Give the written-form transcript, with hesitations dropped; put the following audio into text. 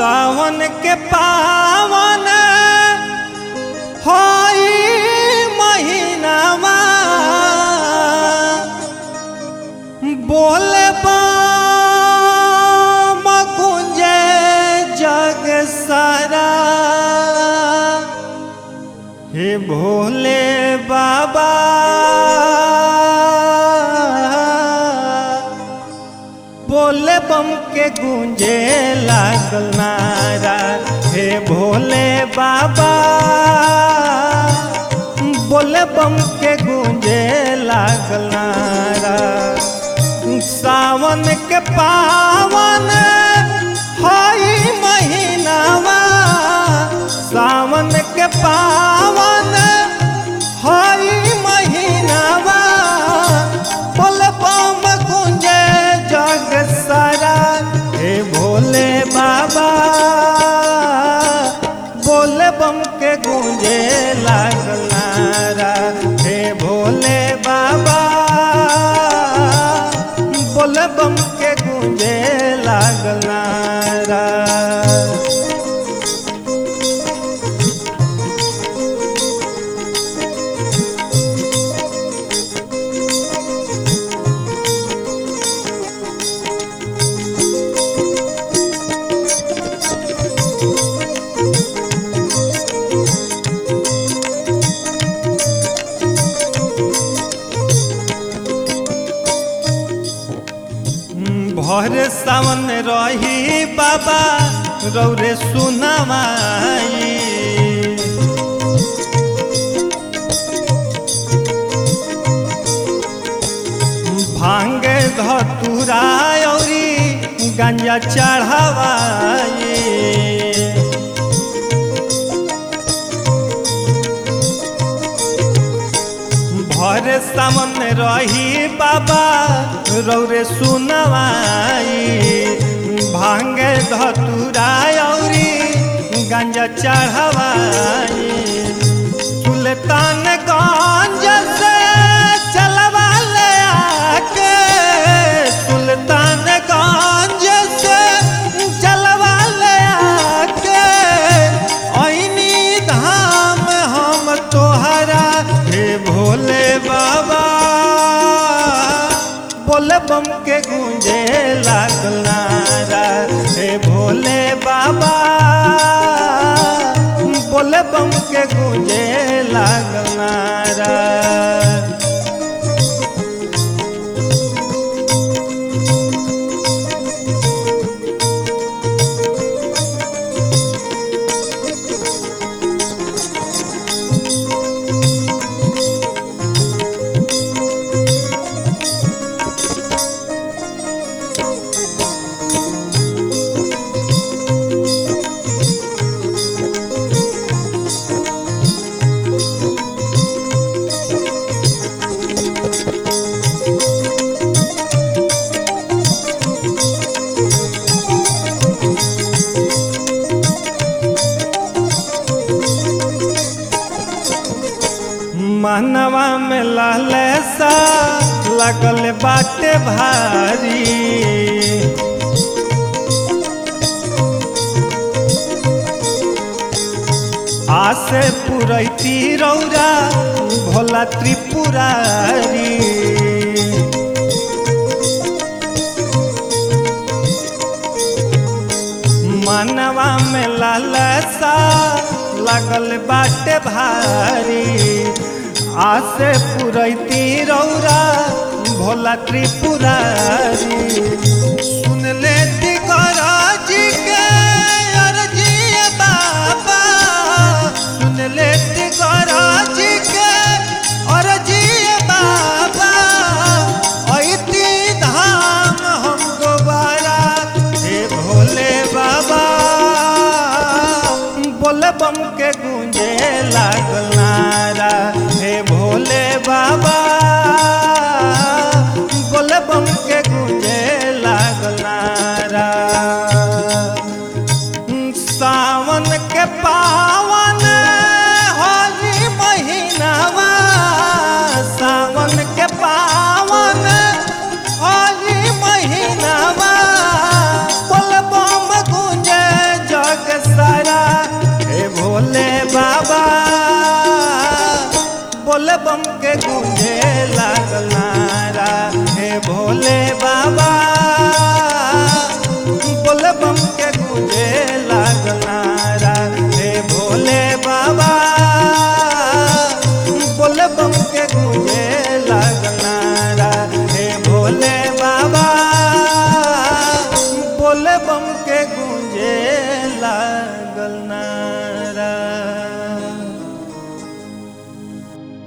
सावन के पावन होई महीनावा बोले बम गुंजे जग सारा। हे भोले बाबा बोले बम के गूंजे लागल नारा। हे भोले बाबा बोले बम के गूंजे लागल नारा। सावन के पावन होई महीनावा सावन के पावन होई महीनावा बोले बम गूंजे जग सारा। हे भोले बाबा बोले बम के गूंजे लागल नारा। हे भोले बाबा बोले बम के गूंजे लागल नारा। भर सावन रही बाबा रौरे सुनामाई। भांग धतूरा औरी गांजा चढ़ावाई। भर सावन रही बाबा रौरे सुनवाई। भांग धतूरा औरी गांजा चढ़ावाई। सुल्तानगंज से चलवा ले आके सुल्तानगंज से चलवा ले आके ऐनी धाम हम तोहरा। हे भोले बाबा बोले बम के गूंजे लागल नारा। हे भोले बाबा बोले बम के गूंजे लागल नारा। मनवा में लहलेसा लगल बाटे भारी। आसे पुरैती रौरा भोला त्रिपुरारी। मनवा में लहलेसा लगल बाटे भारी। आसे पुरैती रौरा भोला त्रिपुरारी। सुन लेती गौराजी के अर्जी बाबा सुन लेती गौराजी के अर्जी बाबा ऐती धाम हम दोबारा। हे भोले बाबा बोले बम के गूंजे लागल नारा। हे भोले बाबा बोले बम के गूंजे लागल नारा। बाबा बोले बम के गूंजे लागल नारा हे भोले बाबा बोले बम के गूंजे लागल नारा हे भोले बाबा बोले बम के गूंजे लागल नारा हे भोले